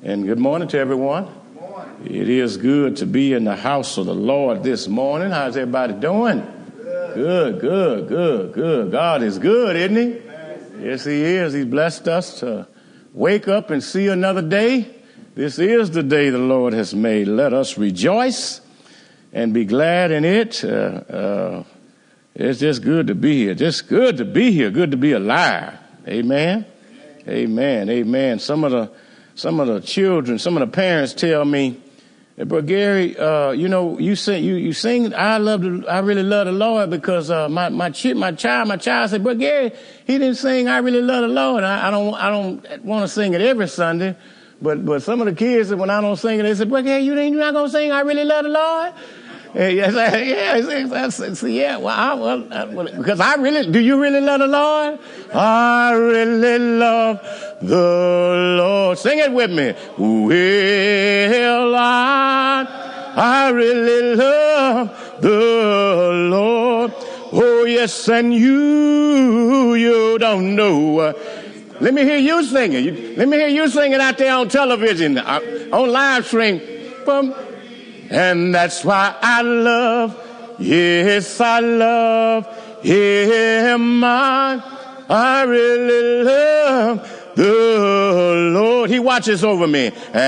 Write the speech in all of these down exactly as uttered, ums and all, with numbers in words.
And good morning to everyone. Good morning. It is good to be in the house of the Lord this morning. How's everybody doing? Good, good, good, good. good. God is good, isn't he? Yes, he is. He's blessed us to wake up and see another day. This is the day the Lord has made. Let us rejoice and be glad in it. Uh, uh, it's just good to be here. Just good to be here. Good to be alive. Amen. Amen. Amen. Some of the Some of the children, some of the parents tell me, hey, bro, Gary, uh, you know, you sing, you, you sing, I love, the, I really love the Lord because, uh, my, my chi- my child, my child said, bro, Gary, he didn't sing, I really love the Lord. I, I don't, I don't want to sing it every Sunday, but, but some of the kids, when I don't sing it, they say, bro, Gary, you ain't, you're not going to sing, I really love the Lord. And yes, I, yeah, I said, yeah, well, I, well, I, well, because I really, do you really love the Lord? I really love the Lord. Sing it with me. Well, I, I really love the Lord. Oh, yes, and you, you don't know. Uh, let me hear you singing. You, let me hear you singing out there on television, uh, on live stream. From And that's why I love, yes, I love him. I, I really love the Lord. He watches over me.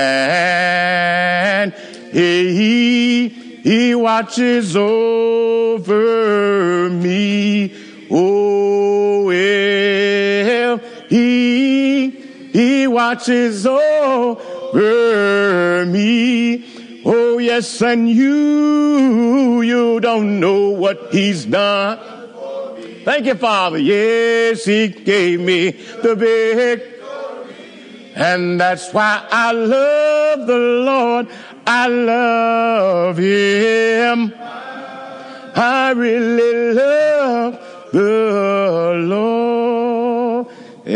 And he, he watches over me. Oh, well, he, he watches over me. Oh, yes, and you, you don't know what he's done. Thank you, Father. Yes, he gave me the victory. And that's why I love the Lord. I love him. I really love the Lord.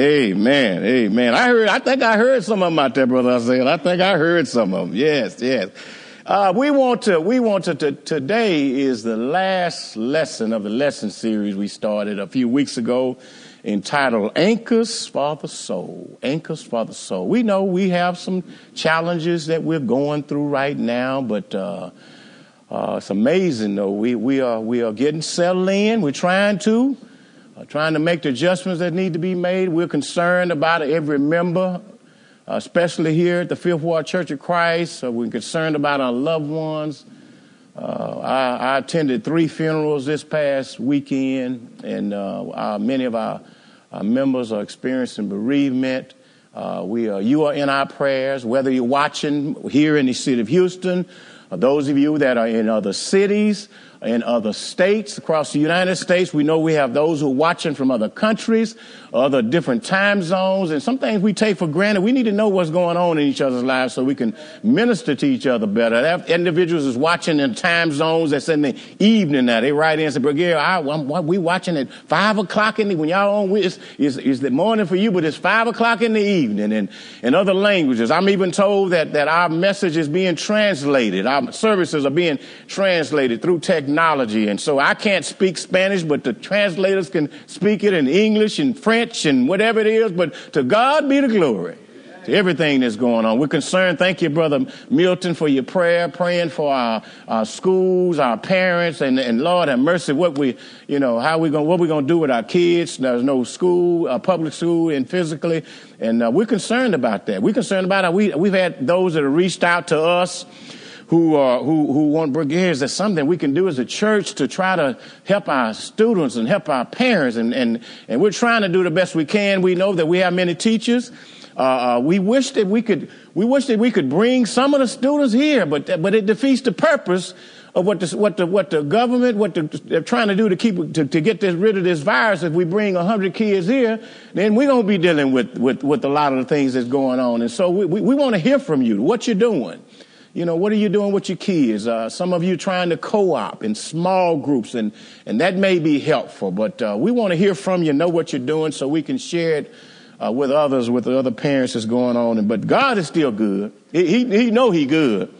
Amen. Amen. I heard, I think I heard some of them out there, Brother Isaiah. I think I heard some of them. Yes, yes. Uh, we want to, we want to, to, today is the last lesson of the lesson series we started a few weeks ago entitled Anchors for the Soul. Anchors for the Soul. We know we have some challenges that we're going through right now, but, uh, uh, it's amazing though. We, we are, we are getting settled in. We're trying to, uh, trying to make the adjustments that need to be made. We're concerned about every member, Uh, especially here at the Fifth Ward Church of Christ. Uh, we're concerned about our loved ones. Uh, I, I attended three funerals this past weekend, and uh, our, many of our, our members are experiencing bereavement. Uh, we are, you are in our prayers, whether you're watching here in the city of Houston, or those of you that are in other cities, in other states across the United States. We know we have those who are watching from other countries, other different time zones, and some things we take for granted. We need to know what's going on in each other's lives so we can minister to each other better. That individuals is watching in time zones that's in the evening now. They write in and say, Brigadier, I, I'm, we watching at five o'clock in the, when y'all on, it's, it's, it's the morning for you, but it's five o'clock in the evening. And in other languages, I'm even told that, that our message is being translated. Our services are being translated through technology. Technology. And so I can't speak Spanish, but the translators can speak it in English and French and whatever it is. But to God be the glory to everything that's going on. We're concerned. Thank you, Brother Milton, for your prayer, praying for our, our schools, our parents, and, and Lord have mercy. What we, you know, how we going, what we going to do with our kids? There's no school, uh, public school, and physically, and uh, we're concerned about that. We're concerned about it. We we've had those that have reached out to us. Who, uh, who, who want brigades. That's something we can do as a church to try to help our students and help our parents. And, and, and we're trying to do the best we can. We know that we have many teachers. Uh, uh, we wish that we could, we wish that we could bring some of the students here, but, but it defeats the purpose of what the, what the, what the government, what the, they're trying to do to keep, to, to get this, rid of this virus. If we bring a hundred kids here, then we're going to be dealing with, with, with a lot of the things that's going on. And so we, we, we want to hear from you, what you're doing. You know, what are you doing with your kids? Uh, some of you trying to co-op in small groups, and, and that may be helpful. But uh, we want to hear from you, know what you're doing, so we can share it uh, with others, with the other parents that's going on. But God is still good. He, he, he know he good.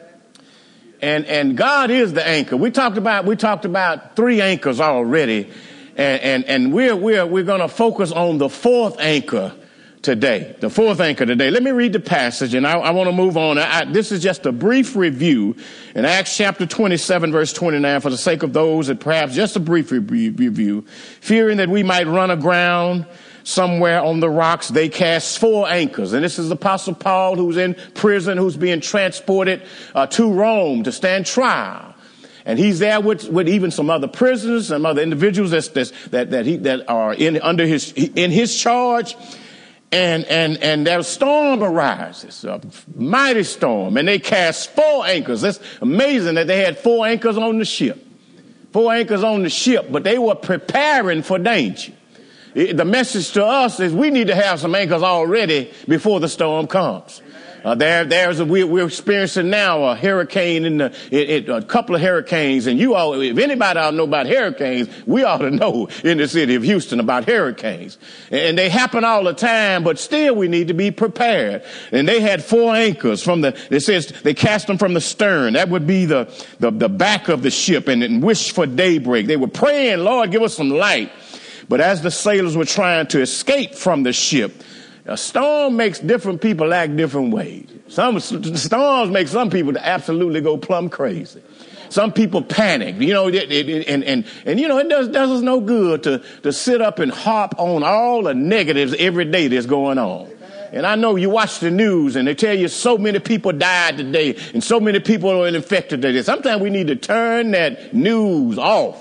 And and God is the anchor. We talked about we talked about three anchors already, and and, and we're we're we're going to focus on the fourth anchor today. The fourth anchor today. Let me read the passage, and I, I want to move on. I, I, this is just a brief review in Acts chapter twenty-seven, verse twenty-nine, for the sake of those that perhaps just a brief re- review, fearing that we might run aground somewhere on the rocks, they cast four anchors. And this is Apostle Paul, who's in prison, who's being transported uh, to Rome to stand trial. And he's there with, with even some other prisoners, some other individuals that's, that's, that that he that are in under his in his charge. And and and their storm arises, a mighty storm, and they cast four anchors. It's amazing that they had four anchors on the ship, four anchors on the ship, but they were preparing for danger. The message to us is we need to have some anchors already before the storm comes. Uh, there, there's a, we, we're experiencing now a hurricane in the, it, it, a couple of hurricanes, and you all, if anybody ought to know about hurricanes, we ought to know in the city of Houston about hurricanes. And they happen all the time, but still we need to be prepared. And they had four anchors from the, it says they cast them from the stern. That would be the, the, the back of the ship, and, and wished for daybreak. They were praying, Lord, give us some light. But as the sailors were trying to escape from the ship, a storm makes different people act different ways. Some storms make some people absolutely go plumb crazy. Some people panic, you know, it, it, and, and, and, you know, it does, does us no good to, to sit up and harp on all the negatives every day that's going on. And I know you watch the news and they tell you so many people died today and so many people are infected today. Sometimes we need to turn that news off.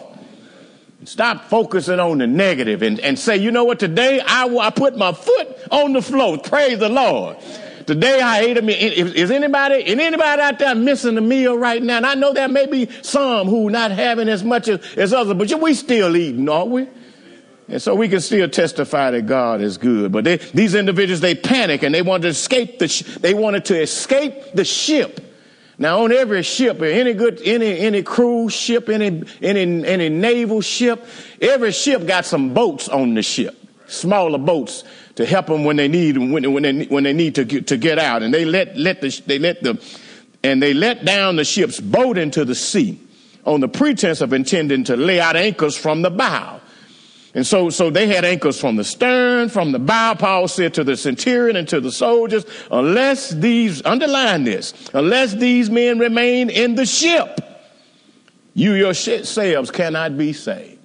Stop focusing on the negative and, and say, you know what, today I, I put my foot on the floor. Praise the Lord. Today I ate a meal. Is, is anybody, is anybody out there missing a meal right now? And I know there may be some who not having as much as, as others, but we still eating, aren't we? And so we can still testify that God is good. But they, these individuals, they panic and they wanted to escape the, sh- they wanted to escape the ship. Now, on every ship, any good, any, any cruise ship, any, any, any naval ship, every ship got some boats on the ship, smaller boats to help them when they need, when, when they, when they need to get, to get out. And they let, let the, they let the, and they let down the ship's boat into the sea on the pretense of intending to lay out anchors from the bow. And so, so they had anchors from the stern, from the bow. Paul said to the centurion and to the soldiers, unless these, underline this, unless these men remain in the ship, you yourselves cannot be saved.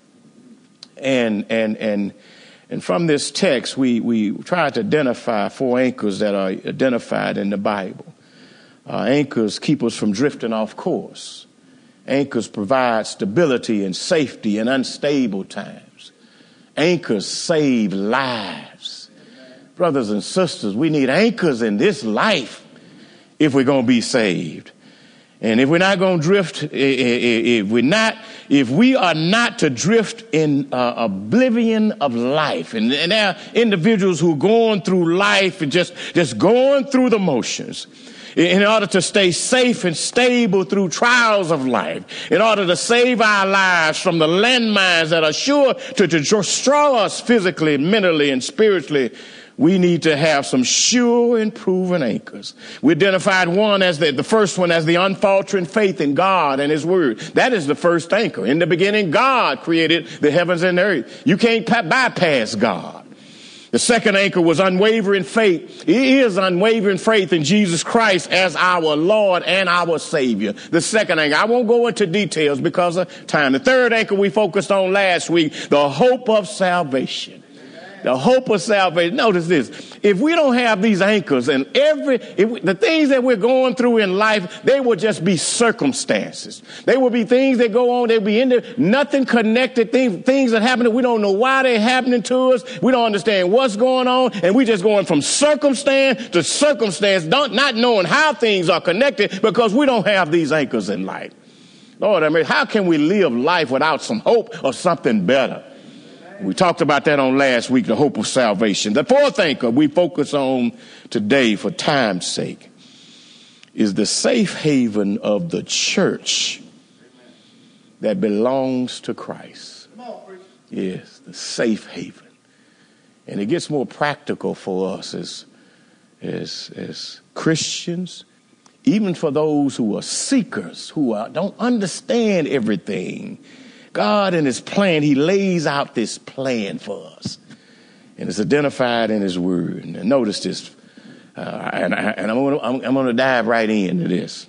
And, and, and, and from this text, we, we try to identify four anchors that are identified in the Bible. Uh, anchors keep us from drifting off course. Anchors provide stability and safety in unstable times. Anchors save lives. Brothers and sisters, we need anchors in this life if we're going to be saved. And if we're not going to drift, if we're not, if we are not to drift in uh, oblivion of life, and, and there are individuals who are going through life and just, just going through the motions, in order to stay safe and stable through trials of life, in order to save our lives from the landmines that are sure to, to destroy us physically, mentally, and spiritually, we need to have some sure and proven anchors. We identified one as the, the first one as the unfaltering faith in God and his word. That is the first anchor. In the beginning, God created the heavens and the earth. You can't pa- bypass God. The second anchor was unwavering faith. It is unwavering faith in Jesus Christ as our Lord and our Savior. The second anchor. I won't go into details because of time. The third anchor we focused on last week, the hope of salvation. The hope of salvation. Notice this. If we don't have these anchors and every, if we, the things that we're going through in life, they will just be circumstances. They will be things that go on. They'll be in there, nothing connected, things, things that happen. We don't know why they're happening to us. We don't understand what's going on. And we're just going from circumstance to circumstance, don't, not knowing how things are connected because we don't have these anchors in life. Lord, I mean, how can we live life without some hope of something better? We talked about that on last week, the hope of salvation. The fourth anchor we focus on today for time's sake is the safe haven of the church that belongs to Christ. Yes, the safe haven. And it gets more practical for us as, as, as Christians, even for those who are seekers, who are, don't understand everything. God in his plan, he lays out this plan for us. And it's identified in his word. And notice this. Uh, and I, and I'm going to I'm, I'm going to dive right into this.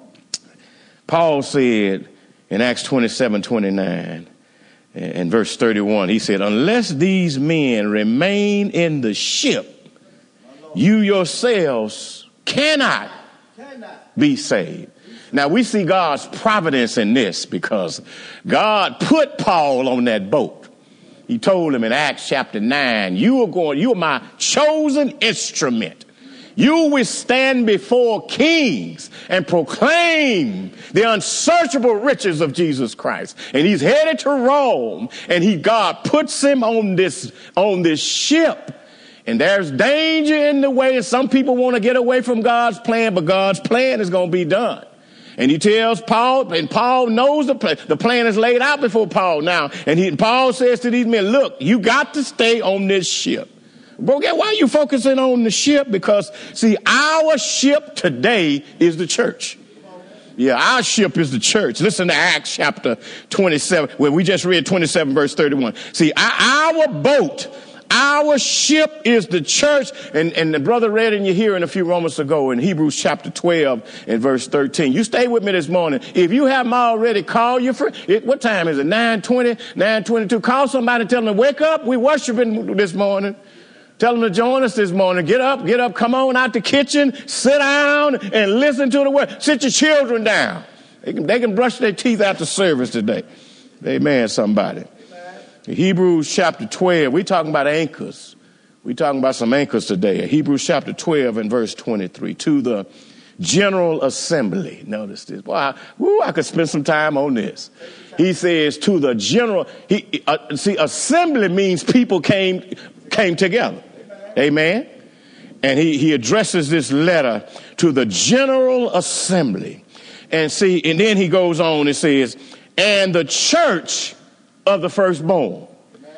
Paul said in Acts twenty-seven twenty-nine and verse thirty-one, he said, unless these men remain in the ship, you yourselves cannot be saved. Now, we see God's providence in this because God put Paul on that boat. He told him in Acts chapter nine, you are going, you are my chosen instrument. You will stand before kings and proclaim the unsearchable riches of Jesus Christ. And he's headed to Rome, and he, God puts him on this, on this ship. And there's danger in the way, and some people want to get away from God's plan, but God's plan is going to be done. And he tells Paul, and Paul knows the plan. The plan is laid out before Paul now. And he, Paul says to these men, look, you got to stay on this ship. Bro, why are you focusing on the ship? Because, see, our ship today is the church. Yeah, our ship is the church. Listen to Acts chapter twenty-seven, where we just read twenty-seven, verse thirty-one. See, our, our boat, our ship is the church. And, and the brother read in your hearing a few moments ago in Hebrews chapter twelve and verse thirteen. You stay with me this morning. If you haven't already, call your friend. It, what time is it? nine twenty, nine twenty-two. Call somebody and tell them to wake up. We worshiping this morning. Tell them to join us this morning. Get up, get up, come on out the kitchen, sit down and listen to the word. Sit your children down. They can, they can brush their teeth after service today. Amen, somebody. Amen. Hebrews chapter twelve, we're talking about anchors. We're talking about some anchors today. Hebrews chapter twelve and verse twenty-three. To the General Assembly. Notice this. Boy, I, woo, I could spend some time on this. He says to the general, he, uh, see, assembly means people came came together. Amen. And he, he addresses this letter to the General Assembly. And see, and then he goes on and says, and the church of the firstborn.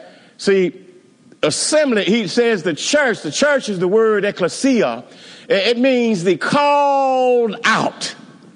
See, assembly, he says the church, the church is the word ecclesia. It means the called out.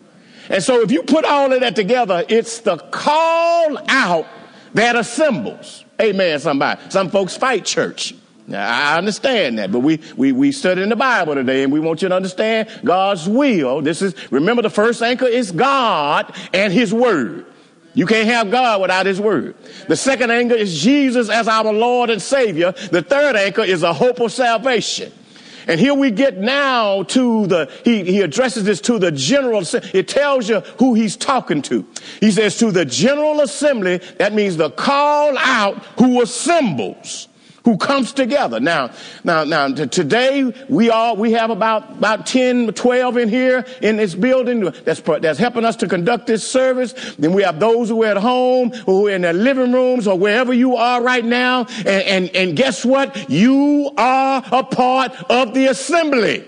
And so if you put all of that together, it's the call out that assembles. Amen, somebody. Some folks fight church. Now, I understand that, but we, we, we study in the Bible today, and we want you to understand God's will. This is, remember, the first anchor is God and his word. You can't have God without his word. The second anchor is Jesus as our Lord and Savior. The third anchor is a hope of salvation. And here we get now to the, he, he addresses this to the general, it tells you who he's talking to. He says to the General Assembly, that means the call out who assembles, who comes together. Now, now, now t- today we all, we have about, about ten, twelve in here in this building that's, that's helping us to conduct this service. Then we have those who are at home, who are in their living rooms or wherever you are right now. And, and, and guess what? You are a part of the assembly.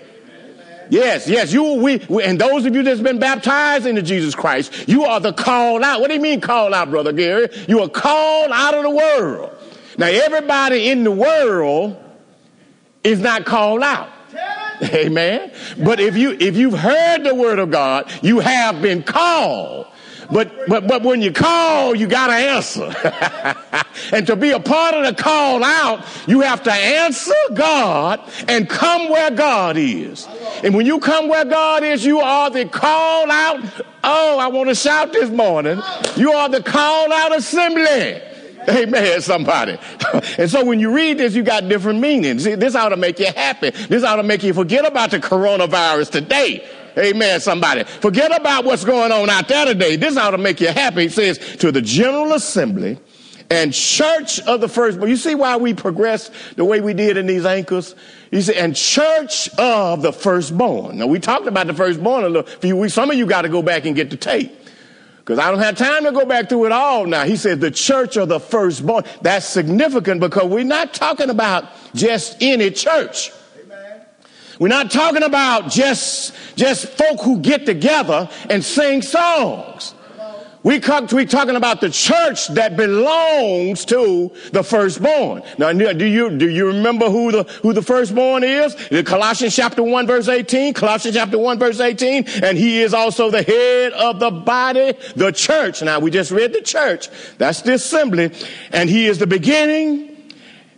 Yes, yes, you, we, we, and those of you that's been baptized into Jesus Christ, you are the called out. What do you mean called out, Brother Gary? You are called out of the world. Now, everybody in the world is not called out. Amen. But if you, if you've heard the word of God, you have been called. But, but, but when you call, you got to answer. And to be a part of the call out, you have to answer God and come where God is. And when you come where God is, you are the call out. Oh, I want to shout this morning. You are the call out assembly. Amen, somebody. And so when you read this, you got different meanings. See, this ought to make you happy. This ought to make you forget about the coronavirus today. Amen, somebody. Forget about what's going on out there today. This ought to make you happy. It says to the General Assembly and church of the firstborn. You see why we progressed the way we did in these anchors? You see, and church of the firstborn. Now, we talked about the firstborn a little few weeks. Some of you got to go back and get the tape, because I don't have time to go back through it all now. He said the church of the firstborn. That's significant because we're not talking about just any church. Amen. We're not talking about just, just folk who get together and sing songs. We come, we're talking about the church that belongs to the firstborn. Now, do you, do you remember who the, who the firstborn is? Colossians chapter one, verse eighteen, Colossians chapter one, verse eighteen, and he is also the head of the body, the church. Now, we just read the church. That's the assembly. And he is the beginning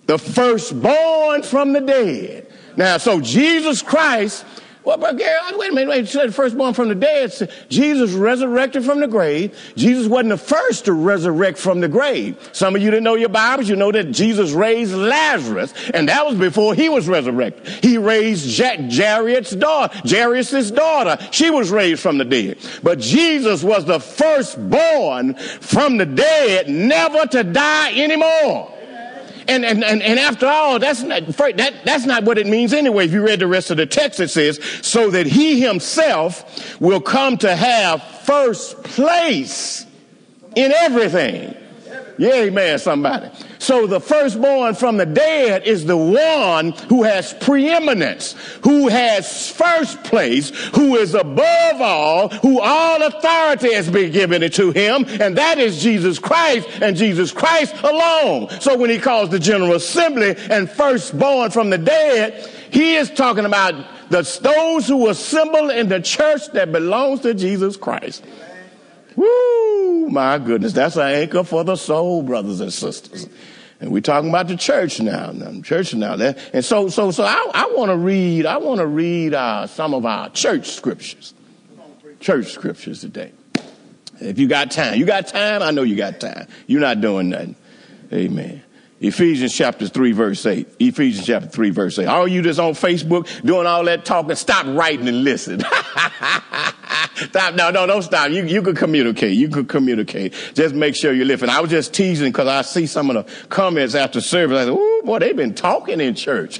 The firstborn from the dead. Now, so Jesus Christ, well, but Gary, wait a minute, wait, the firstborn from the dead, Jesus resurrected from the grave. Jesus wasn't the first to resurrect from the grave. Some of you that know your Bibles, you know that Jesus raised Lazarus, and that was before he was resurrected. He raised Ja- Jairus' daughter, Jairus' daughter. She was raised from the dead. But Jesus was the firstborn from the dead, never to die anymore. And, and, and, and after all, that's not, that, that's not what it means anyway. If you read the rest of the text, it says, so that he himself will come to have first place in everything. Yeah, amen, somebody. So the firstborn from the dead is the one who has preeminence, who has first place, who is above all, who all authority has been given to him, and that is Jesus Christ and Jesus Christ alone. So when he calls the General Assembly and firstborn from the dead, he is talking about the, those who assemble in the church that belongs to Jesus Christ. Woo, my goodness, that's an anchor for the soul, brothers and sisters. And we're talking about the church now, now church now. And so, so, so I, I want to read, I want to read uh, some of our church scriptures, church scriptures today. If you got time, you got time. I know you got time. You're not doing nothing. Amen. Ephesians chapter three, verse eight. Ephesians chapter three, verse eight. All you that's on Facebook doing all that talking, stop writing and listen. Stop. No, no, don't stop. You, you could communicate. You could communicate. Just make sure you're listening. I was just teasing because I see some of the comments after service. I said, ooh, boy, they've been talking in church.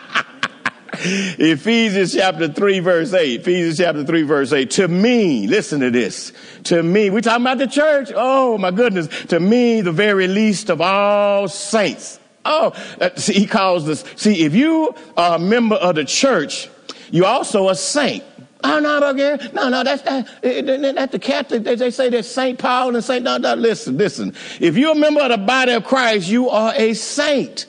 Ephesians chapter three, verse eight. Ephesians chapter three, verse eight. To me, listen to this. To me, we're talking about the church. Oh, my goodness. To me, the very least of all saints. Oh, uh, see, he calls this. See, if you are a member of the church, you're also a saint. Oh, no, no, no, no, that's that. That's the Catholic. They, they say that Saint Paul and Saint. No, no, listen, listen. If you're a member of the body of Christ, you are a saint.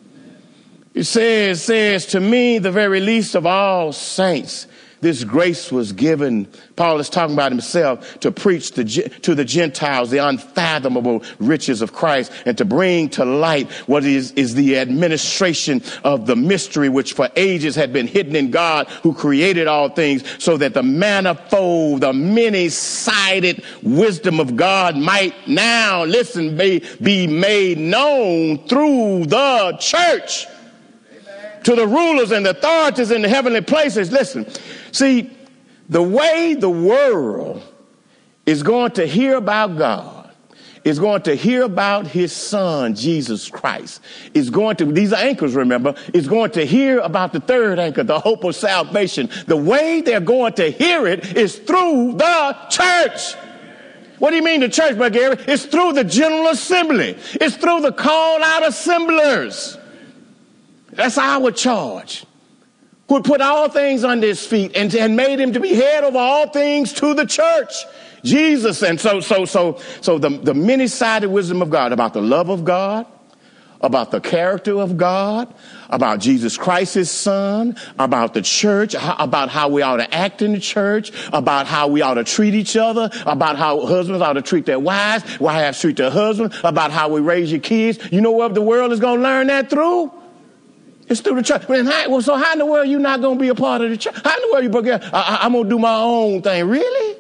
It says, says to me, the very least of all saints, this grace was given. Paul is talking about himself to preach the, to the Gentiles the unfathomable riches of Christ and to bring to light what is, is the administration of the mystery which for ages had been hidden in God who created all things, so that the manifold, the many-sided wisdom of God might now, listen, be, be made known through the church. To the rulers and the authorities in the heavenly places. Listen, see, the way the world is going to hear about God, is going to hear about his son, Jesus Christ, is going to, these are anchors, remember, is going to hear about the third anchor, the hope of salvation. The way they're going to hear it is through the church. What do you mean the church, Brother Gary? It's through the General Assembly. It's through the called out assemblers. That's our charge. Who put all things under his feet and, and made him to be head over all things to the church. Jesus. And so, so, so, so the, the many-sided wisdom of God about the love of God, about the character of God, about Jesus Christ, his son, about the church, about how we ought to act in the church, about how we ought to treat each other, about how husbands ought to treat their wives, wives treat their husbands, about how we raise your kids. You know what the world is going to learn that through? It's through the church. Well, so how in the world are you not going to be a part of the church? How in the world you broke out? I, I'm going to do my own thing. Really?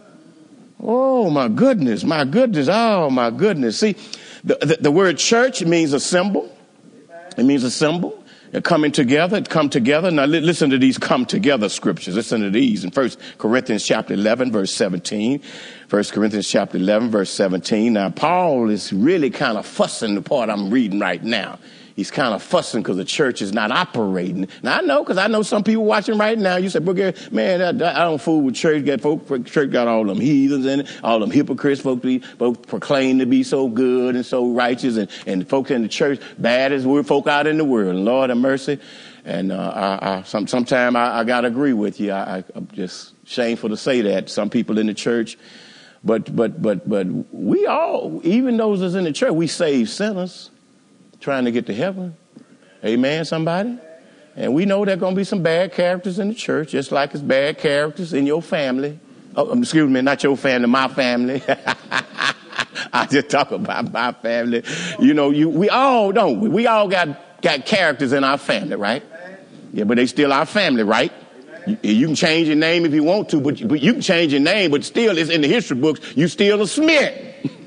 Oh, my goodness. My goodness. Oh, my goodness. See, the, the, the word church means assemble. It means assemble. They're coming together. Come together. Now, li- listen to these come together scriptures. Listen to these in First Corinthians chapter eleven, verse seventeen. First Corinthians chapter eleven, verse seventeen. Now, Paul is really kind of fussing the part I'm reading right now. He's kind of fussing because the church is not operating. Now, I know, because I know some people watching right now. You say, man, I, I don't fool with church. Got folk, church got all them heathens in it, all them hypocrites, folks be, both proclaim to be so good and so righteous, and, and folks in the church bad as we're folk out in the world. Lord have mercy. And uh, I, I, some, sometime I, I got to agree with you. I, I, I'm just shameful to say that. Some people in the church, but but but but we all, even those that's in the church, we save sinners trying to get to heaven. Amen, somebody? And we know there are going to be some bad characters in the church, just like it's bad characters in your family. Oh, excuse me, not your family, my family. I, I just talk about my family. You know, you we all don't. We, we all got, got characters in our family, right? Yeah, but they still our family, right? You, you can change your name if you want to, but you, but you can change your name, but still it's in the history books, you still a Smith.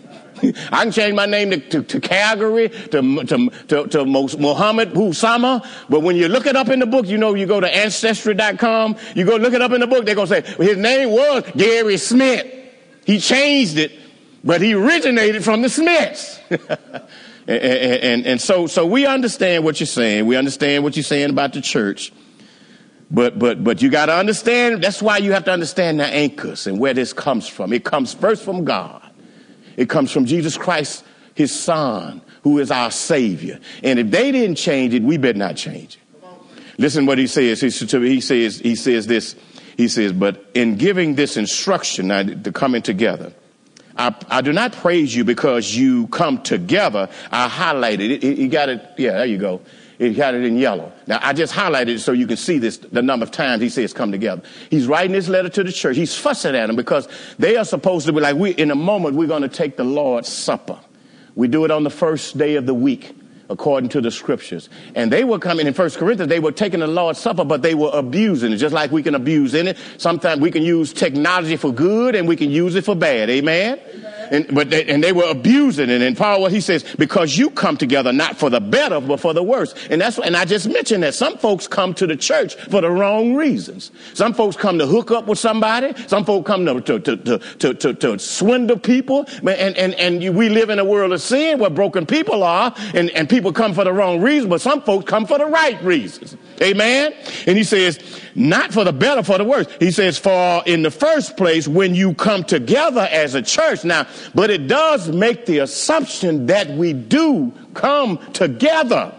I can change my name to, to, to Calgary, to, to, to, to Muhammad Husama. But when you look it up in the book, you know, you go to ancestry dot com, you go look it up in the book, they're going to say, well, his name was Gary Smith. He changed it, but he originated from the Smiths. and, and, and so, so we understand what you're saying. We understand what you're saying about the church. But, but, but you got to understand, that's why you have to understand the anchors and where this comes from. It comes first from God. It comes from Jesus Christ, his son, who is our savior. And if they didn't change it, we better not change it. Listen what he says. He, he says, he says this, he says, but in giving this instruction, now, the coming together, I, I do not praise you because you come together. I highlighted it. You got it. Yeah, there you go. It got it in yellow. Now, I just highlighted it so you can see this, the number of times he says come together. He's writing this letter to the church. He's fussing at them because they are supposed to be like, we, in a moment, we're going to take the Lord's Supper. We do it on the first day of the week, according to the scriptures. And they were coming in First Corinthians, they were taking the Lord's Supper, but they were abusing it, just like we can abuse in it. Sometimes we can use technology for good and we can use it for bad. Amen? Amen. And, but they, and they were abusing it. And Paul, what he says, because you come together not for the better, but for the worse. And that's, and I just mentioned that some folks come to the church for the wrong reasons. Some folks come to hook up with somebody. Some folks come to, to, to, to, to, to, to swindle people. And, and, and you, we live in a world of sin where broken people are, and, and people come for the wrong reason, but some folks come for the right reasons. Amen. And he says, not for the better, for the worse. He says, for in the first place, when you come together as a church. Now, but it does make the assumption that we do come together.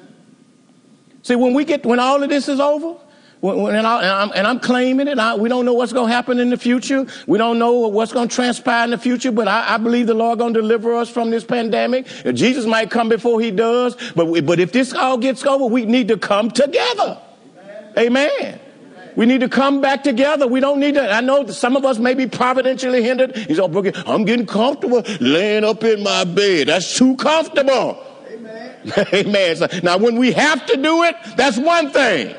See, when we get, when all of this is over, when, when, and, I, and, I'm, and I'm claiming it, I, we don't know what's going to happen in the future. We don't know what's going to transpire in the future, but I, I believe the Lord going to deliver us from this pandemic. Jesus might come before he does, but, we, but if this all gets over, we need to come together. Amen. Amen. We need to come back together. We don't need to. I know some of us may be providentially hindered. He's all broken. I'm getting comfortable laying up in my bed. That's too comfortable. Amen. Amen. So, now, when we have to do it, that's one thing.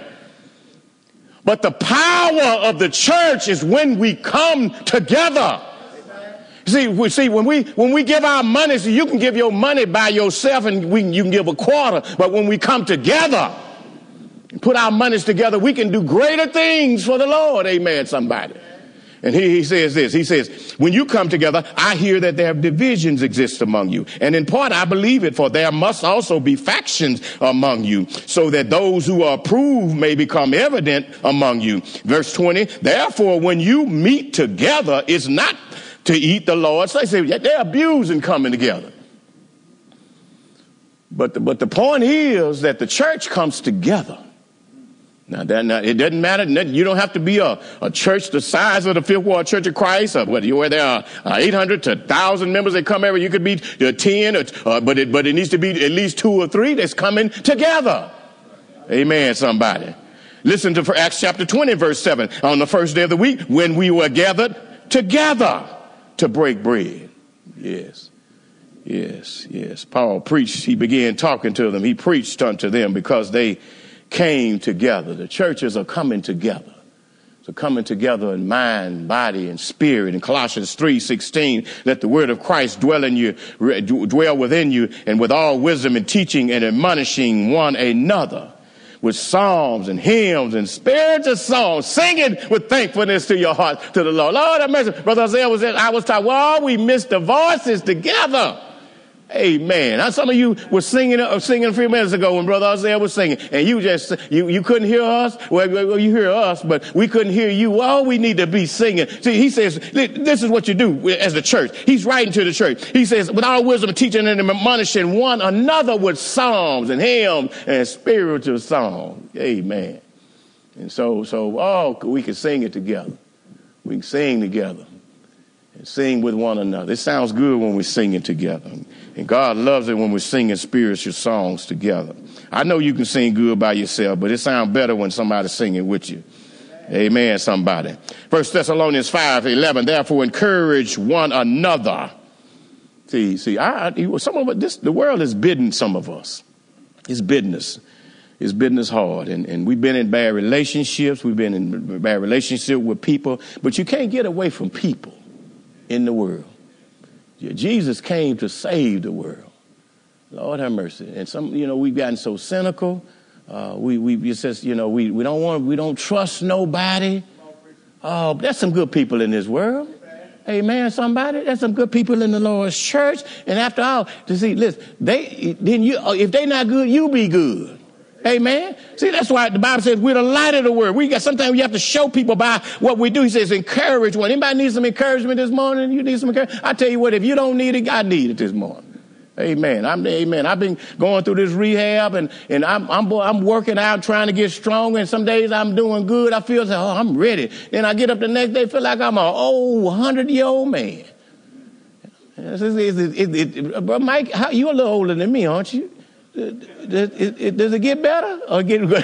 But the power of the church is when we come together. See, we see when we when we give our money, so you can give your money by yourself, and we you can give a quarter. But when we come together, put our monies together, we can do greater things for the Lord. Amen, somebody. And he, he says this, he says, when you come together, I hear that there are divisions exist among you. And in part, I believe it, for there must also be factions among you, so that those who are approved may become evident among you. Verse twenty, therefore, when you meet together, it's not to eat the Lord's. They say they're abusing coming together. But the, but the point is that the church comes together. Now, that, now, it doesn't matter. You don't have to be a, a church the size of the Fifth Ward Church of Christ, or whether, where there are uh, eight hundred to one thousand members that come every. You could be uh, ten, or, uh, but, it, but it needs to be at least two or three that's coming together. Amen, somebody. Listen to Acts chapter twenty, verse seven. On the first day of the week, when we were gathered together to break bread. Yes, yes, yes. Paul preached. He began talking to them. He preached unto them because they came together. The churches are coming together. So coming together in mind, body, and spirit. In Colossians three sixteen, let the word of Christ dwell in you, dwell within you, and with all wisdom and teaching and admonishing one another with psalms and hymns and spiritual songs, singing with thankfulness to your heart to the Lord. Lord have mercy. Brother Isaiah was in, I was taught, well, we missed the voices together. Amen. Now, some of you were singing, uh, singing a few minutes ago when Brother Isaiah was singing, and you just, you, you couldn't hear us. Well, well, you hear us, but we couldn't hear you. Well, we need to be singing. See, he says, this is what you do as the church. He's writing to the church. He says, with all wisdom, teaching and admonishing one another with psalms and hymns and spiritual songs. Amen. And so, so, oh, we can sing it together. We can sing together. And sing with one another. It sounds good when we're singing together. And God loves it when we're singing spiritual songs together. I know you can sing good by yourself, but it sounds better when somebody's singing with you. Amen, Amen somebody. First Thessalonians five eleven, therefore encourage one another. See, see, I, I, some of it, this, the world is bidding some of us. It's bidding us. It's bidding us hard. And, and we've been in bad relationships. We've been in bad relationships with people. But you can't get away from people in the world. Jesus came to save the world. Lord have mercy. And some, you know, we've gotten so cynical. Uh, we, we, it says, you know, we, we don't want, we don't trust nobody. Oh, there's some good people in this world. Amen, somebody. There's some good people in the Lord's church. And after all, to see, listen, they, then you, if they not good, you be good. Amen. See, that's why the Bible says we're the light of the world. We got, sometimes we have to show people by what we do. He says, encourage one. Anybody need some encouragement this morning? You need some encouragement? I tell you what, if you don't need it, God need it this morning. Amen. I'm, amen. I've been going through this rehab and, and I'm, I'm, I'm working out, trying to get stronger. And some days I'm doing good. I feel like, oh, I'm ready. Then I get up the next day, feel like I'm an old hundred year old man. It, it, it, it, but Mike, how, you're a little older than me, aren't you? Does it, it, does it get better or get good?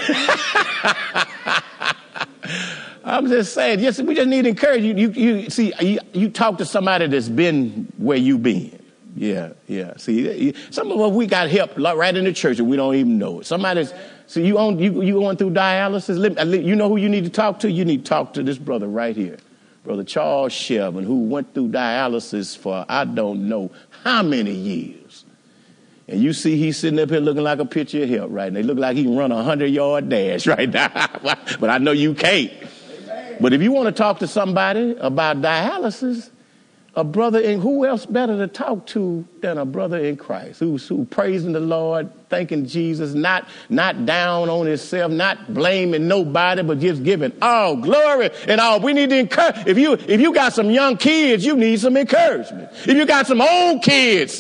I'm just saying, yes, we just need to encourage you. You, you see, you, you talk to somebody that's been where you been. Yeah, yeah. See, some of us, we got help right in the church and we don't even know it. Somebody's, see, you on, you, you going through dialysis. You know who you need to talk to? You need to talk to this brother right here, Brother Charles Shelvin, who went through dialysis for I don't know how many years. And you see he's sitting up here looking like a picture of health right now. They look like he can run a hundred-yard dash right now. But I know you can't. But if you want to talk to somebody about dialysis, a brother in, who else better to talk to than a brother in Christ who's who praising the Lord, thanking Jesus, not not down on himself, not blaming nobody, but just giving all glory and all. We need to encourage. If you if you got some young kids, you need some encouragement. If you got some old kids,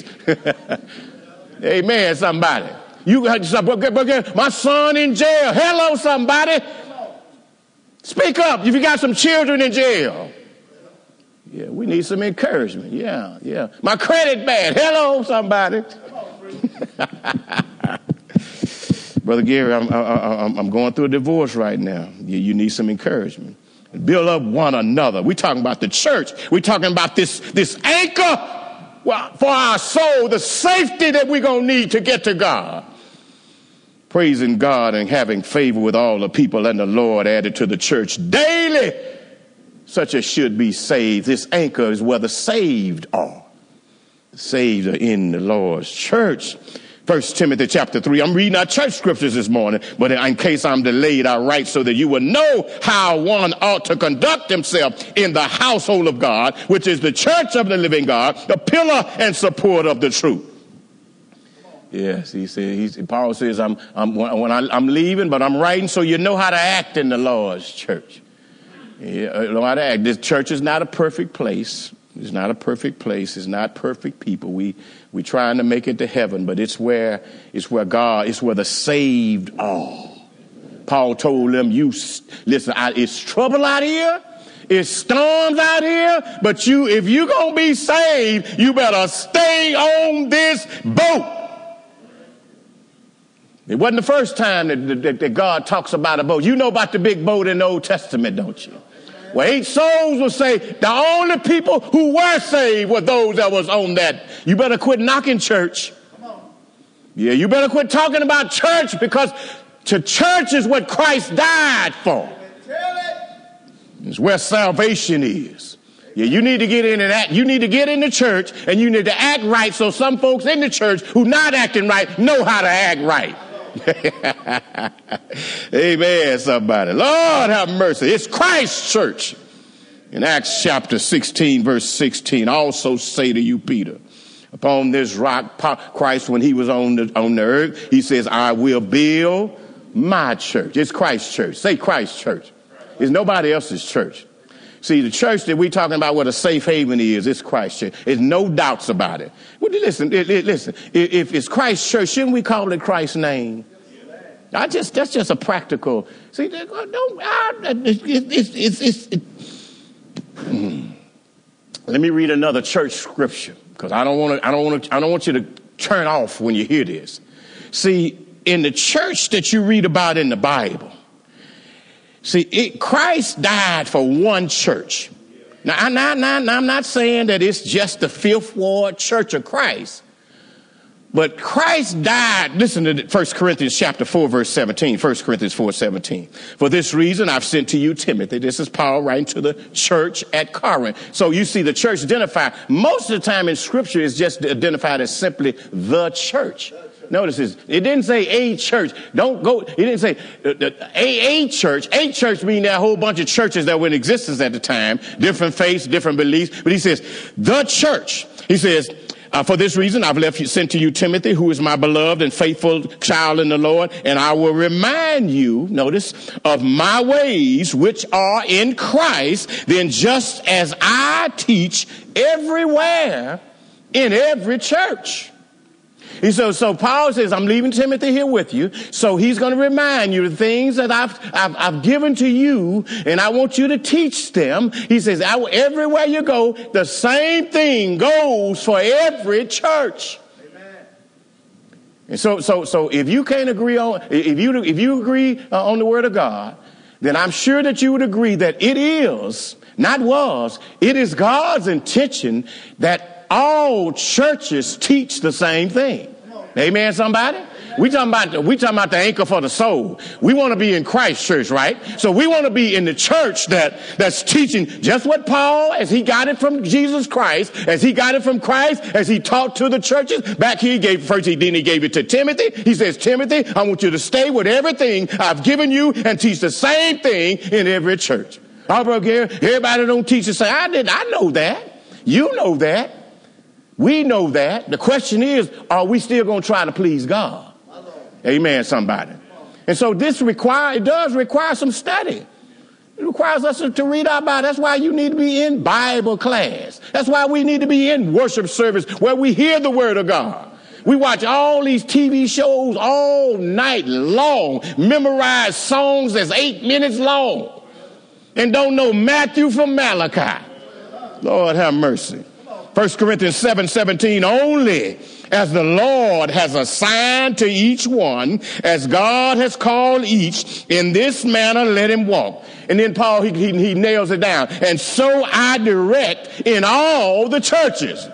amen, somebody. You got my son in jail. Hello, somebody. Speak up if you got some children in jail. Yeah, we need some encouragement. Yeah, yeah. My credit bad. Hello, somebody. Brother Gary, I'm, I'm, I'm going through a divorce right now. You, you need some encouragement. Build up one another. We're talking about the church. We're talking about this, this anchor well, for our soul, the safety that we're going to need to get to God. Praising God and having favor with all the people and the Lord added to the church daily. Such as should be saved. This anchor is where the saved are. The saved are in the Lord's church. First Timothy chapter three. I'm reading our church scriptures this morning, but in case I'm delayed, I write so that you will know how one ought to conduct himself in the household of God, which is the church of the living God, the pillar and support of the truth. Yes, he said. He's, Paul says, "I'm, I'm when I, I'm leaving, but I'm writing so you know how to act in the Lord's church." Yeah, know how to act. This church is not a perfect place. It's not a perfect place. It's not perfect people. We we trying to make it to heaven, but it's where it's where God. It's where the saved are. Paul told them, "You listen. I, it's trouble out here. It's storms out here. But you, if you gonna be saved, you better stay on this boat." It wasn't the first time that, that, that God talks about a boat. You know about the big boat in the Old Testament, don't you? Well, eight souls will say the only people who were saved were those that was on that. You better quit knocking church. Yeah, you better quit talking about church, because to church is what Christ died for. It's where salvation is. Yeah, you need to get in and act. You need to get in the church and you need to act right, so some folks in the church who not acting right know how to act right. Amen, somebody. Lord have mercy. It's Christ's church. In Acts chapter sixteen, verse sixteen, also say to you, Peter, upon this rock, Christ, when he was on the, on the earth, he says, I will build my church. It's Christ's church. Say Christ's church. It's nobody else's church. See, the church that we're talking about, what a safe haven is, it's Christ's church. There's no doubts about it. Well, listen, listen. If it's Christ's church, shouldn't we call it Christ's name? I just that's just a practical. See, don't. I, it's it's it's. It, mm. Let me read another church scripture, because I don't want to. I don't want to. I don't want you to turn off when you hear this. See, in the church that you read about in the Bible. See, it, Christ died for one church. Now, I, now, now, now, I'm not saying that it's just the Fifth Ward Church of Christ. But Christ died. Listen to First Corinthians chapter four, verse seventeen. First Corinthians four, seventeen. For this reason, I've sent to you Timothy. This is Paul writing to the church at Corinth. So you see the church identified. Most of the time in Scripture is just identified as simply the church. Notice this. It didn't say a church. Don't go. It didn't say uh, a, a church. A church meaning there are a whole bunch of churches that were in existence at the time. Different faiths, different beliefs. But he says, the church. He says, Uh, for this reason, I've left you, sent to you Timothy, who is my beloved and faithful child in the Lord, and I will remind you, notice, of my ways which are in Christ, then just as I teach everywhere in every church. And so, so Paul says, I'm leaving Timothy here with you. So he's going to remind you of the things that I've, I've, I've given to you, and I want you to teach them. He says, I, everywhere you go, the same thing goes for every church. Amen. And so, so, so if you can't agree on, if you, if you agree uh, on the word of God, then I'm sure that you would agree that it is, not was, it is God's intention that all churches teach the same thing. Amen, somebody? We talking about, we talking about the anchor for the soul. We want to be in Christ church, right? So we want to be in the church that, that's teaching just what Paul, as he got it from Jesus Christ, as he got it from Christ, as he taught to the churches. Back here, he gave, first he, then he gave it to Timothy. He says, Timothy, I want you to stay with everything I've given you and teach the same thing in every church. Oh, bro, Gary, everybody don't teach the same. I did, I know that. You know that. We know that. The question is, are we still going to try to please God? Amen, somebody. And so this require, it does require some study. It requires us to read our Bible. That's why you need to be in Bible class. That's why we need to be in worship service where we hear the word of God. We watch all these T V shows all night long, memorize songs that's eight minutes long, and don't know Matthew from Malachi. Lord have mercy. First Corinthians seven seventeen, only as the Lord has assigned to each one, as God has called each, in this manner let him walk. And then Paul, he, he, he nails it down. And so I direct in all the churches.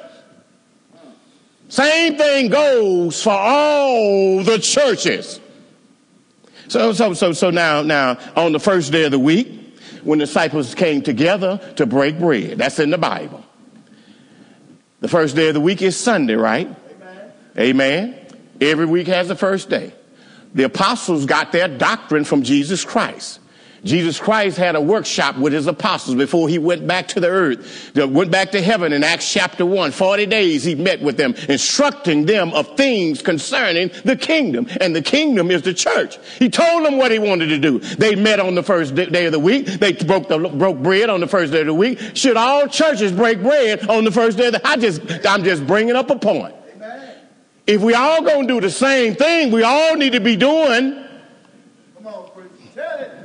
Same thing goes for all the churches. So, so, so, so now, now, on the first day of the week, when the disciples came together to break bread, that's in the Bible. The first day of the week is Sunday, right? Amen. Amen. Every week has the first day. The apostles got their doctrine from Jesus Christ. Jesus Christ had a workshop with his apostles before he went back to the earth, went back to heaven in Acts chapter one. forty days he met with them, instructing them of things concerning the kingdom. And the kingdom is the church. He told them what he wanted to do. They met on the first day of the week. They broke the broke bread on the first day of the week. Should all churches break bread on the first day of the I just I'm just bringing up a point. Amen. If we all gonna do the same thing, we all need to be doing. Come on, preacher. Tell it.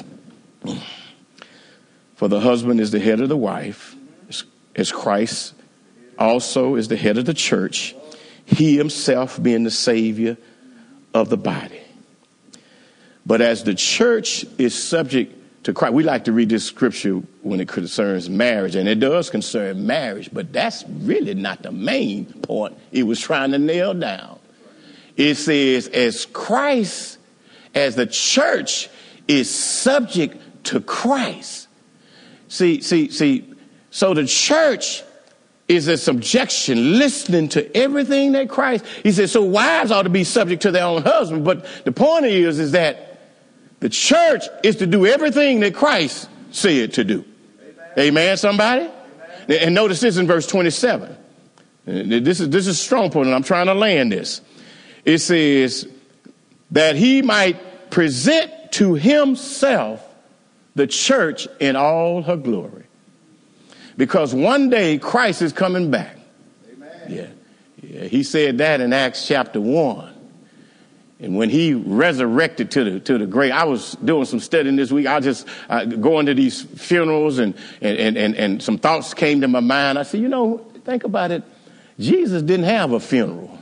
For the husband is the head of the wife, as Christ also is the head of the church, he himself being the Savior of the body. But as the church is subject to Christ, we like to read this scripture when it concerns marriage, and it does concern marriage, but that's really not the main point it was trying to nail down. It says, as Christ, as the church is subject to Christ. See, see, see, so the church is a subjection, listening to everything that Christ, he says, so wives ought to be subject to their own husband. But the point is, is that the church is to do everything that Christ said to do. Amen, Amen somebody? Amen. And notice this in verse twenty-seven. This is, this is a strong point, and I'm trying to land this. It says that he might present to himself the church in all her glory. Because one day Christ is coming back. Amen. Yeah. Yeah. He said that in Acts chapter one. And when he resurrected to the to the grave, I was doing some studying this week. I just uh, going to these funerals and, and, and, and some thoughts came to my mind. I said, you know, think about it. Jesus didn't have a funeral.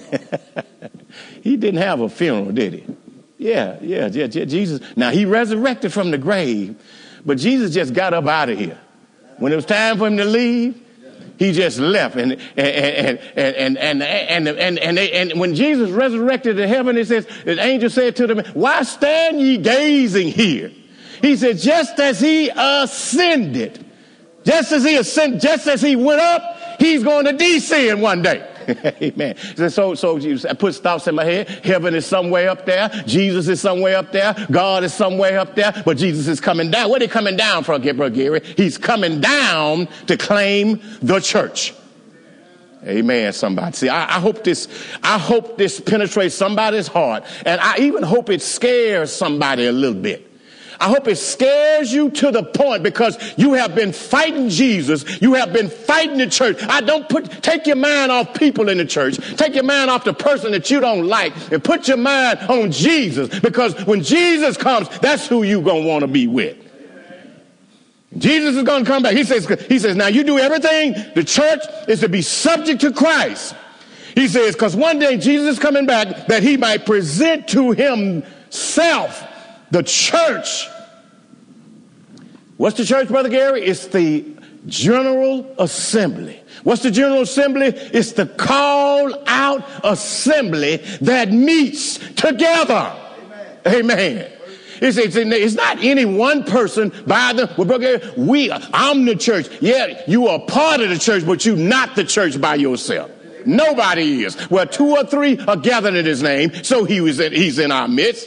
He didn't have a funeral, did he? Yeah, yeah, yeah, yeah, Jesus. Now, he resurrected from the grave, but Jesus just got up out of here. When it was time for him to leave, he just left. And and and and and and and, and, and, they, and when Jesus resurrected to heaven, it says, the angel said to them, why stand ye gazing here? He said, just as he ascended, just as he ascended, just as he went up, he's going to descend one day. Amen. So, so I put thoughts in my head. Heaven is somewhere up there. Jesus is somewhere up there. God is somewhere up there. But Jesus is coming down. Where are they coming down from, Brother Gary? He's coming down to claim the church. Amen, somebody. See, I, I hope this, I hope this penetrates somebody's heart. And I even hope it scares somebody a little bit. I hope it scares you to the point, because you have been fighting Jesus. You have been fighting the church. I don't put, take your mind off people in the church. Take your mind off the person that you don't like and put your mind on Jesus, because when Jesus comes, that's who you going to want to be with. Jesus is going to come back. He says, he says, now you do everything. The church is to be subject to Christ. He says, because one day Jesus is coming back that he might present to himself the church. What's the church, Brother Gary? It's the General Assembly. What's the General Assembly? It's the called out assembly that meets together. Amen. Amen. It's, it's, it's not any one person by the, well, Brother Gary, we, I'm the church. Yeah, you are part of the church, but you're not the church by yourself. Nobody is. Well, two or three are gathered in his name, so he was in, he's in our midst.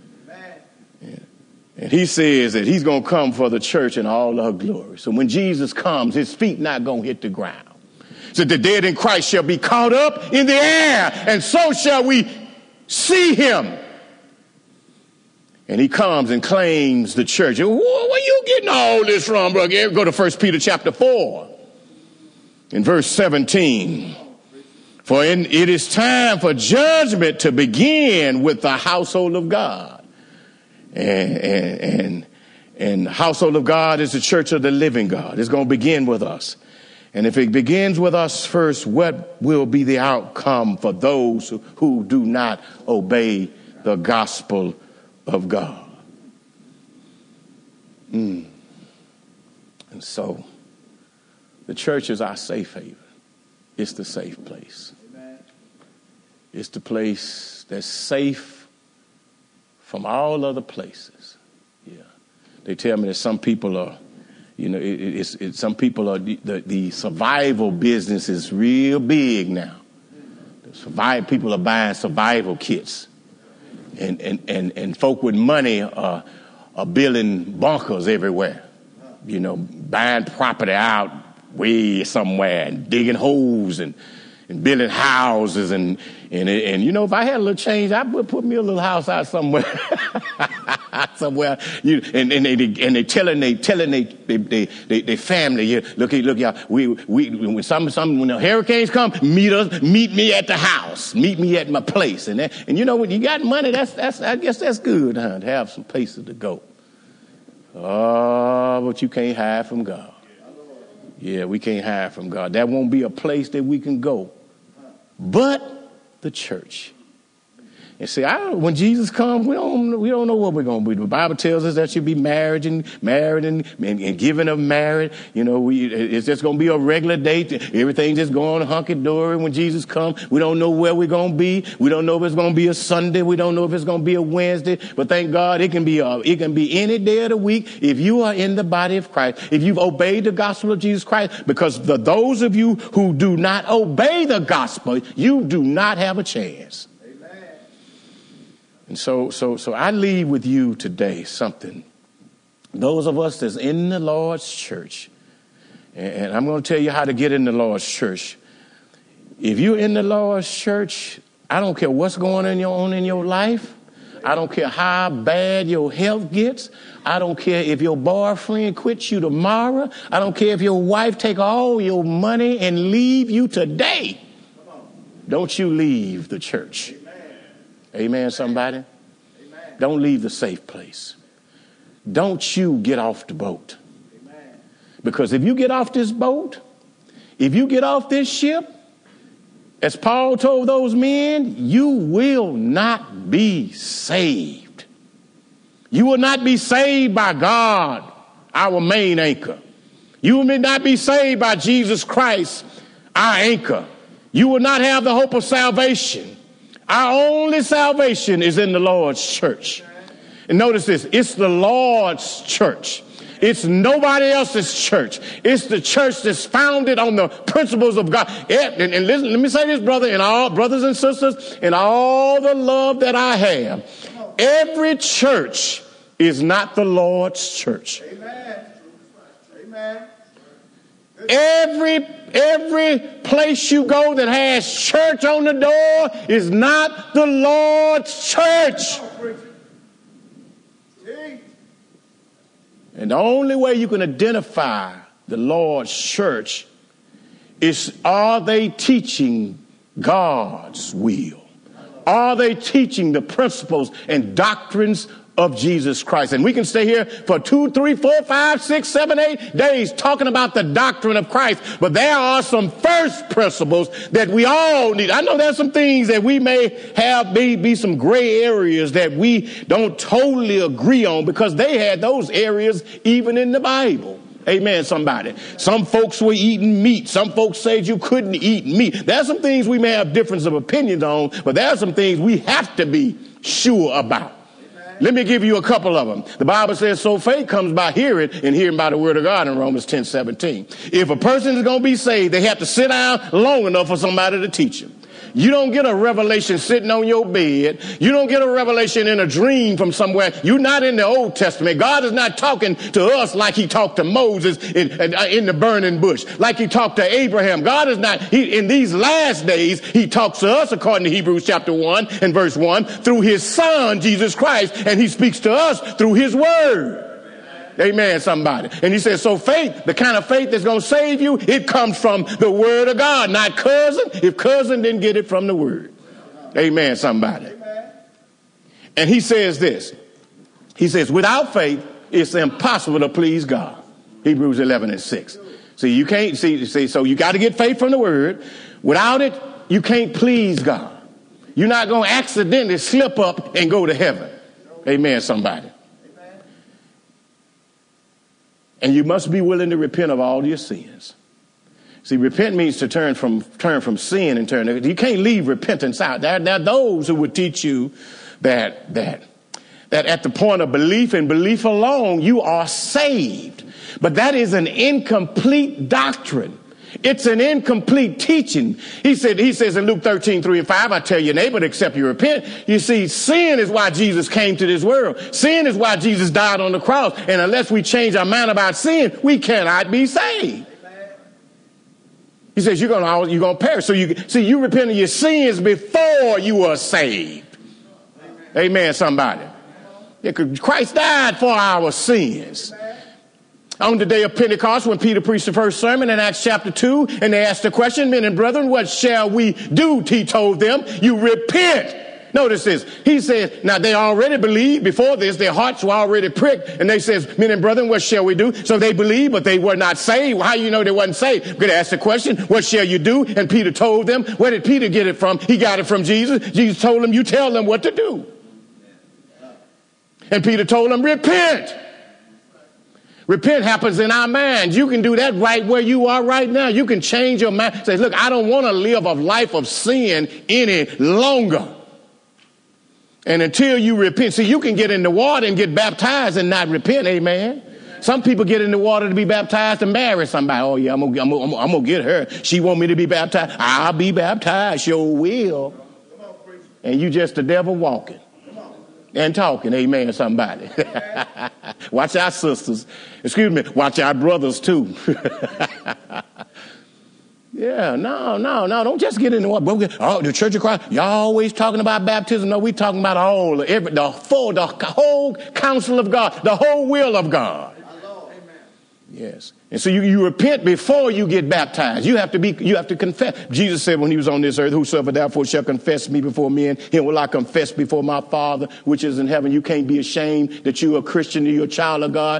And he says that he's going to come for the church in all her glory. So when Jesus comes, his feet not going to hit the ground. So the dead in Christ shall be caught up in the air, and so shall we see him. And he comes and claims the church. Where are you getting all this from, brother? Go to First Peter chapter four, in verse seventeen. For in, it is time for judgment to begin with the household of God. And, and, and, and the household of God is the church of the living God. It's going to begin with us. And if it begins with us first, what will be the outcome for those who, who do not obey the gospel of God? Mm. And so the church is our safe haven. It's the safe place. Amen. It's the place that's safe from all other places. Yeah. They tell me that some people are, you know, it, it's, it, some people are, the, the, the survival business is real big now. The survive, people are buying survival kits. And, and, and, and folk with money are, are building bunkers everywhere. You know, buying property out way somewhere and digging holes and, and building houses and, and, and, you know, if I had a little change, I would put me a little house out somewhere, somewhere, you, and, and they, and they telling, they telling they, they, they, they, they family, yeah, look, look, y'all, we, we, when some, some, when the hurricanes come, meet us, meet me at the house, meet me at my place. And that, and you know, when you got money, that's, that's, I guess that's good, huh, to have some places to go. Oh, but you can't hide from God. Yeah, we can't hide from God. That won't be a place that we can go. But the church. And see, I, when Jesus comes, we don't we don't know what we're going to be. The Bible tells us that you'll be married and married and, and, and given of married. You know, we, it's just going to be a regular date. Everything just going hunky-dory when Jesus comes. We don't know where we're going to be. We don't know if it's going to be a Sunday. We don't know if it's going to be a Wednesday. But thank God it can be a, it can be any day of the week if you are in the body of Christ, if you've obeyed the gospel of Jesus Christ. Because for those of you who do not obey the gospel, you do not have a chance. And so, so, so I leave with you today something. Those of us that's in the Lord's church, and I'm going to tell you how to get in the Lord's church. If you're in the Lord's church, I don't care what's going on in your life. I don't care how bad your health gets. I don't care if your boyfriend quits you tomorrow. I don't care if your wife take all your money and leave you today. Don't you leave the church. Amen, somebody? Amen. Don't leave the safe place. Don't you get off the boat. Amen. Because if you get off this boat, if you get off this ship, as Paul told those men, you will not be saved. You will not be saved by God, our main anchor. You will not be saved by Jesus Christ, our anchor. You will not have the hope of salvation. Our only salvation is in the Lord's church. And notice this, it's the Lord's church. It's nobody else's church. It's the church that's founded on the principles of God. And, and listen, let me say this, brother, and all brothers and sisters, and all the love that I have. Every church is not the Lord's church. Amen. Amen. Every every place you go that has church on the door is not the Lord's church. And the only way you can identify the Lord's church is, are they teaching God's will? Are they teaching the principles and doctrines of Jesus Christ? And we can stay here for two, three, four, five, six, seven, eight days talking about the doctrine of Christ. But there are some first principles that we all need. I know there's some things that we may have, may be some gray areas that we don't totally agree on, because they had those areas even in the Bible. Amen, somebody. Some folks were eating meat. Some folks said you couldn't eat meat. There's some things we may have difference of opinions on, but there are some things we have to be sure about. Let me give you a couple of them. The Bible says, so faith comes by hearing, and hearing by the word of God in Romans ten seventeen. If a person is going to be saved, they have to sit down long enough for somebody to teach them. You don't get a revelation sitting on your bed. You don't get a revelation in a dream from somewhere. You're not in the Old Testament. God is not talking to us like he talked to Moses in, in the burning bush, like he talked to Abraham. God is not, he, in these last days, he talks to us, according to Hebrews chapter one and verse one, through his son, Jesus Christ, and he speaks to us through his word. Amen, somebody. And he says, so faith, the kind of faith that's going to save you, it comes from the word of God, not cousin. If cousin didn't get it from the word. Amen, somebody. And he says this. He says, without faith, it's impossible to please God. Hebrews eleven and six. See, you can't see, see, so you got to get faith from the word. Without it, you can't please God. You're not going to accidentally slip up and go to heaven. Amen, somebody. And you must be willing to repent of all your sins. See, repent means to turn from turn from sin and turn. You can't leave repentance out. There, there are those who would teach you that that that at the point of belief and belief alone, you are saved. But that is an incomplete doctrine. It's an incomplete teaching. He said, he says in Luke thirteen, three and five, I tell your neighbor, except you repent. You see, sin is why Jesus came to this world. Sin is why Jesus died on the cross. And unless we change our mind about sin, we cannot be saved. He says, you're going to, you're going to perish. So you see, you repent of your sins before you are saved. Amen, Amen somebody. Yeah, 'cause Christ died for our sins. On the day of Pentecost, when Peter preached the first sermon in Acts chapter two, and they asked the question, men and brethren, what shall we do? He told them, you repent. Notice this. He said, now they already believed before this, their hearts were already pricked. And they says, men and brethren, what shall we do? So they believed, but they were not saved. How do you know they wasn't saved? We're going to ask the question, what shall you do? And Peter told them. Where did Peter get it from? He got it from Jesus. Jesus told him, you tell them what to do. And Peter told them, repent. Repent happens in our minds. You can do that right where you are right now. You can change your mind. Say, look, I don't want to live a life of sin any longer. And until you repent, see, you can get in the water and get baptized and not repent. Amen. Amen. Some people get in the water to be baptized to marry somebody. Oh, yeah, I'm going I'm I'm I'm to get her. She want me to be baptized. I'll be baptized. Sure will. And you just the devil walking. And talking, amen, somebody. Watch our sisters. Excuse me, watch our brothers too. Yeah, no, no, no, don't just get in the water. Oh, the Church of Christ, y'all always talking about baptism. No, we talking about all, every, the full, the whole counsel of God, the whole will of God. Yes. And so you, you repent before you get baptized. You have to be, you have to confess. Jesus said when he was on this earth, whosoever therefore shall confess me before men, him will I confess before my Father, which is in heaven. You can't be ashamed that you're a Christian, you're a child of God.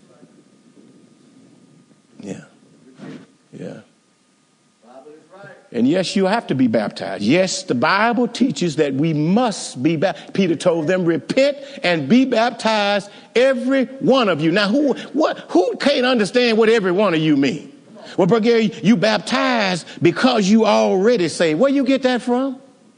Yeah. Yeah. And yes, you have to be baptized. Yes, the Bible teaches that we must be baptized. Peter told them, repent and be baptized, every one of you. Now, who what who can't understand what every one of you mean? Well, Brother Gary, you baptized because you already saved. Where you get that from?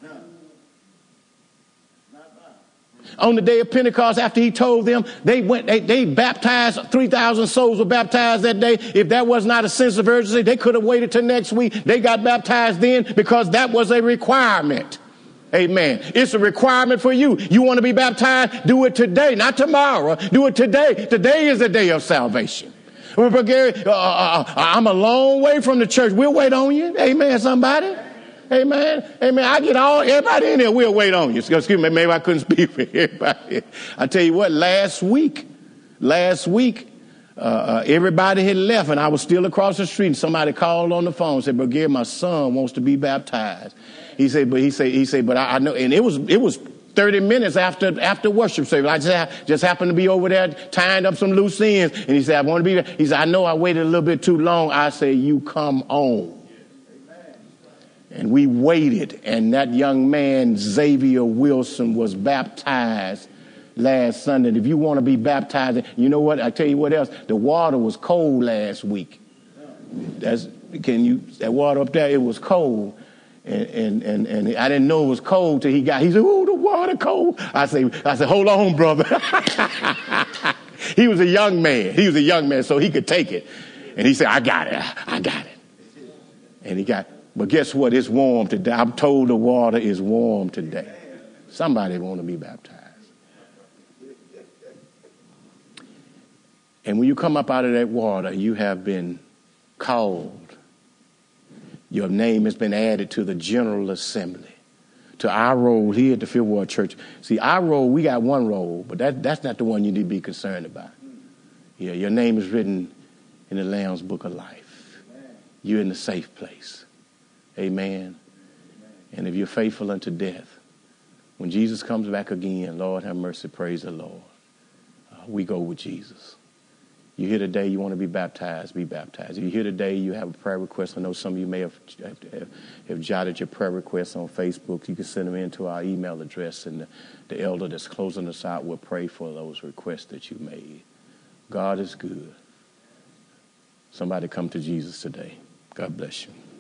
On the day of Pentecost, after he told them, they went, they, they baptized, three thousand souls were baptized that day. If that was not a sense of urgency, they could have waited till next week. They got baptized then because that was a requirement. Amen. It's a requirement for you. You want to be baptized? Do it today, not tomorrow. Do it today. Today is the day of salvation. Well, Brother Gary, uh, uh, I'm a long way from the church. We'll wait on you. Amen, somebody. Amen. Amen. I get all, everybody in there, we'll wait on you. Excuse me, maybe I couldn't speak for everybody. I tell you what, last week, last week, uh, uh, everybody had left and I was still across the street and somebody called on the phone and said, Brother Gary, my son wants to be baptized. He said, but he said, he said, but I, I know, and it was, it was thirty minutes after, after worship service. I just, just happened to be over there tying up some loose ends. And he said, I want to be there. He said, I know I waited a little bit too long. I said, you come on. And we waited, and that young man, Xavier Wilson, was baptized last Sunday. And if you want to be baptized, you know what? I tell you what else. The water was cold last week. That's, can you, that water up there, it was cold. And, and, and, and I didn't know it was cold till he got, he said, oh, the water cold. I say, I said, hold on, brother. He was a young man. He was a young man, so he could take it. And he said, I got it. I got it. And he got, but guess what? It's warm today. I'm told the water is warm today. Somebody want to be baptized. And when you come up out of that water, you have been called. Your name has been added to the General Assembly, to our roll here at the Fifth Ward Church. See, our roll, we got one roll, but that, that's not the one you need to be concerned about. Yeah, your name is written in the Lamb's Book of Life. You're in the safe place. Amen. And if you're faithful unto death, when Jesus comes back again, Lord have mercy, praise the Lord. Uh, we go with Jesus. You're here today, you want to be baptized, be baptized. If you're here today, you have a prayer request. I know some of you may have, have, have jotted your prayer requests on Facebook. You can send them in to our email address, and the, the elder that's closing us out will pray for those requests that you made. God is good. Somebody come to Jesus today. God bless you.